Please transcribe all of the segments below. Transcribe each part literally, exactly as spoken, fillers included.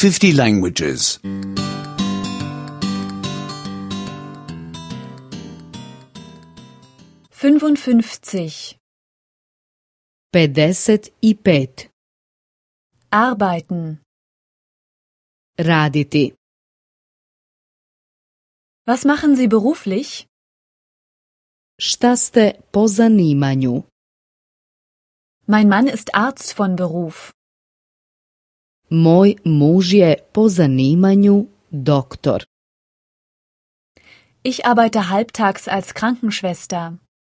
fifty languages. fünfundfünfzig. pedeset i pet. Arbeiten. Raditi. Was machen Sie beruflich? Šta ste po zanimanju? Mein Mann ist Arzt von Beruf. Moj muž je po zanimanju doktor. Ich arbeite halbtags als Krankenschwester.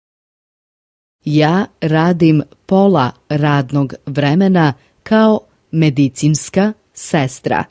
Ja radim pola radnog vremena kao medicinska sestra.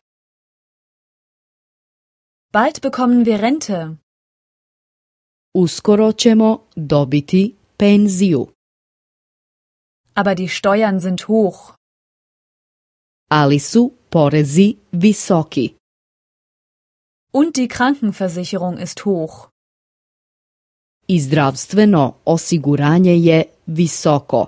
Bald bekommen wir Rente. Uskoro ćemo dobiti penziju. Aber die Steuern sind hoch. Ali su porezi visoki. Und die Krankenversicherung ist hoch. I zdravstveno osiguranje je visoko.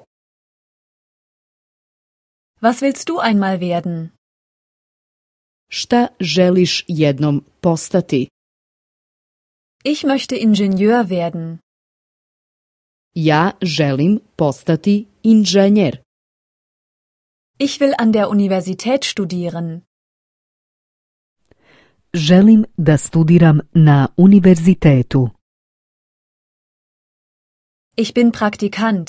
Was willst du einmal werden? Šta želiš jednom postati? Ich möchte Ingenieur werden. Ja želim postati inženjer. Ich will an der Universität studieren. Želim da studiram na univerzitetu. Ich bin Praktikant.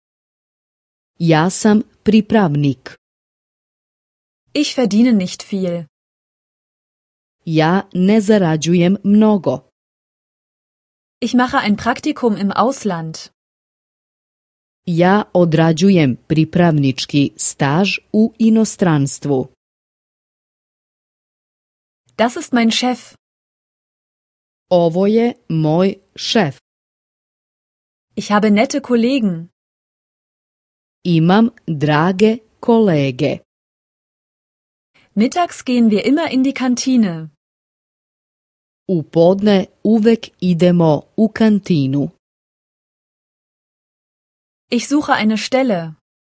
Ja sam pripravnik. Ich verdiene nicht viel. Ja ne zarađujem mnogo. Ich mache ein Praktikum im Ausland. Ja odrađujem pripravnički staž u inostranstvu. Das ist mein Chef. Ovo je moj šef. Ich habe nette Kollegen. Imam drage kolege. Mittags gehen wir immer in die Kantine. U podne uvek idemo u kantinu. Ich suche eine Stelle.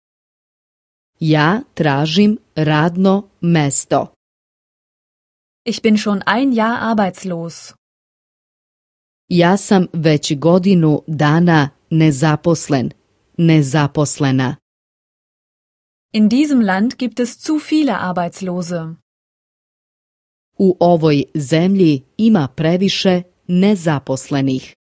Ja tražim radno mesto. Ich bin schon ein Jahr arbeitslos. Ja sam već godinu dana nezaposlen, nezaposlena. In diesem Land gibt es zu viele Arbeitslose. U ovoj zemlji ima previše nezaposlenih.